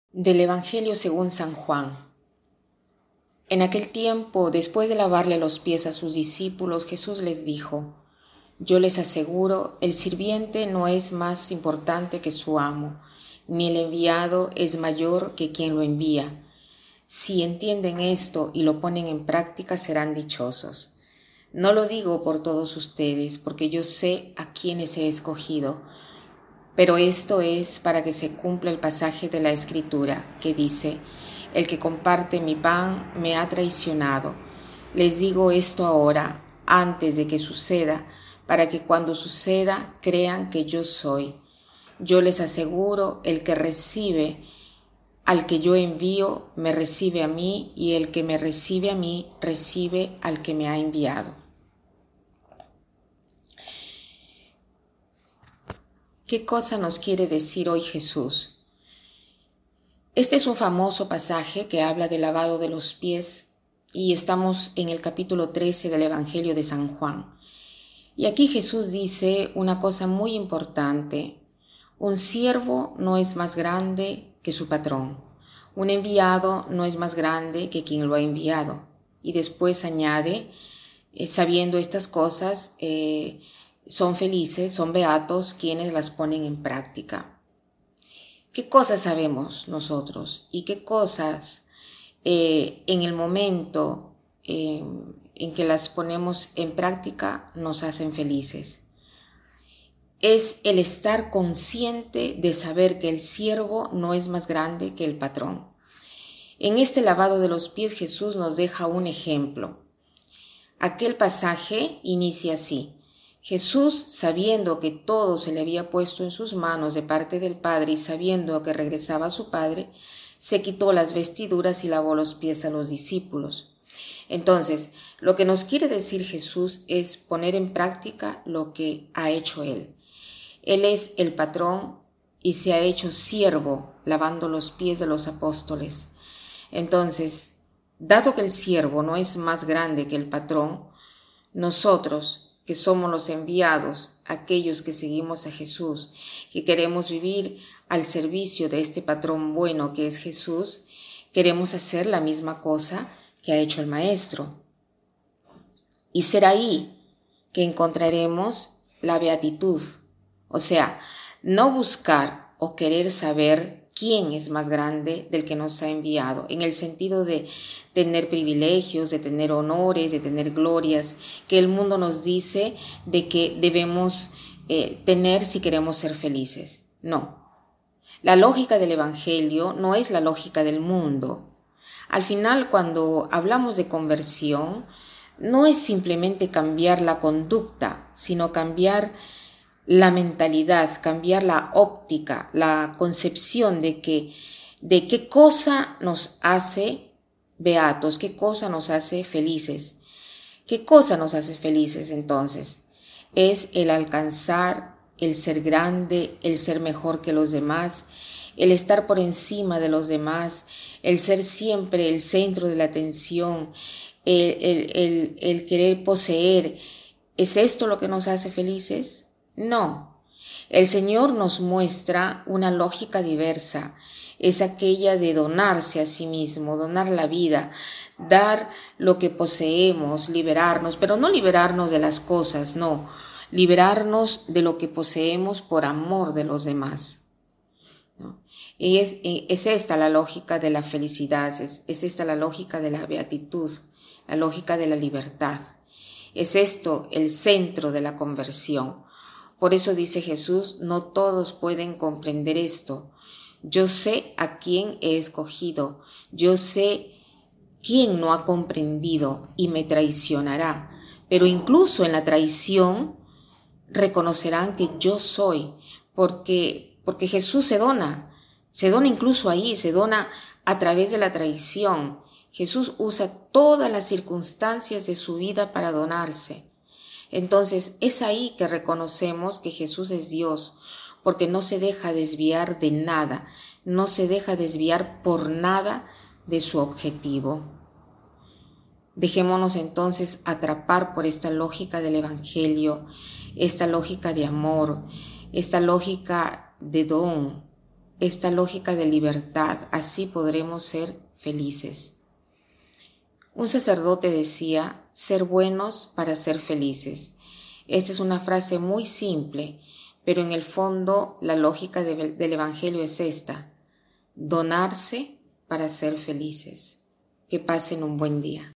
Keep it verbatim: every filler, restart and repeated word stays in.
Del Evangelio según San Juan. En aquel tiempo, después de lavarle los pies a sus discípulos, Jesús les dijo: Yo les aseguro, el sirviente no es más importante que su amo, ni el enviado es mayor que quien lo envía. Si entienden esto y lo ponen en práctica, serán dichosos. No lo digo por todos ustedes, porque yo sé a quienes he escogido, pero esto es para que se cumpla el pasaje de la Escritura, que dice: El que comparte mi pan me ha traicionado. Les digo esto ahora, antes de que suceda, para que cuando suceda crean que yo soy. Yo les aseguro, el que recibe al que yo envío, me recibe a mí, y el que me recibe a mí, recibe al que me ha enviado. ¿Qué cosa nos quiere decir hoy Jesús? Este es un famoso pasaje que habla del lavado de los pies y estamos en el capítulo trece del Evangelio de San Juan. Y aquí Jesús dice una cosa muy importante: un siervo no es más grande que su patrón, un enviado no es más grande que quien lo ha enviado. Y después añade, eh, sabiendo estas cosas, eh, son felices, son beatos quienes las ponen en práctica. ¿Qué cosas sabemos nosotros y qué cosas eh, en el momento eh, en que las ponemos en práctica nos hacen felices? Es el estar consciente de saber que el siervo no es más grande que el patrón. En este lavado de los pies Jesús nos deja un ejemplo. Aquel pasaje inicia así: Jesús, sabiendo que todo se le había puesto en sus manos de parte del Padre y sabiendo que regresaba a su Padre, se quitó las vestiduras y lavó los pies a los discípulos. Entonces, lo que nos quiere decir Jesús es poner en práctica lo que ha hecho Él. Él es el patrón y se ha hecho siervo lavando los pies de los apóstoles. Entonces, dado que el siervo no es más grande que el patrón, nosotros, que somos los enviados, aquellos que seguimos a Jesús, que queremos vivir al servicio de este patrón bueno que es Jesús, queremos hacer la misma cosa que ha hecho el Maestro. Y será ahí que encontraremos la beatitud, o sea, no buscar o querer saber quién es más grande del que nos ha enviado, en el sentido de tener privilegios, de tener honores, de tener glorias, que el mundo nos dice de que debemos eh, tener si queremos ser felices. No. La lógica del Evangelio no es la lógica del mundo. Al final, cuando hablamos de conversión, no es simplemente cambiar la conducta, sino cambiar la mentalidad, cambiar la óptica, la concepción de que de qué cosa nos hace beatos, qué cosa nos hace felices. ¿Qué cosa nos hace felices entonces? Es el alcanzar, el ser grande, el ser mejor que los demás, el estar por encima de los demás, el ser siempre el centro de la atención, el, el, el, el querer poseer. ¿Es esto lo que nos hace felices? No, el Señor nos muestra una lógica diversa, es aquella de donarse a sí mismo, donar la vida, dar lo que poseemos, liberarnos, pero no liberarnos de las cosas, no, liberarnos de lo que poseemos por amor de los demás. ¿No? Y es, es esta la lógica de la felicidad, es, es esta la lógica de la beatitud, la lógica de la libertad. Es esto el centro de la conversión. Por eso dice Jesús, no todos pueden comprender esto. Yo sé a quién he escogido, yo sé quién no ha comprendido y me traicionará. Pero incluso en la traición reconocerán que yo soy, porque, porque Jesús se dona, se dona incluso ahí, se dona a través de la traición. Jesús usa todas las circunstancias de su vida para donarse. Entonces es ahí que reconocemos que Jesús es Dios, porque no se deja desviar de nada, no se deja desviar por nada de su objetivo. Dejémonos entonces atrapar por esta lógica del Evangelio, esta lógica de amor, esta lógica de don, esta lógica de libertad, así podremos ser felices. Un sacerdote decía, ser buenos para ser felices. Esta es una frase muy simple, pero en el fondo la lógica de, del Evangelio es esta: donarse para ser felices. Que pasen un buen día.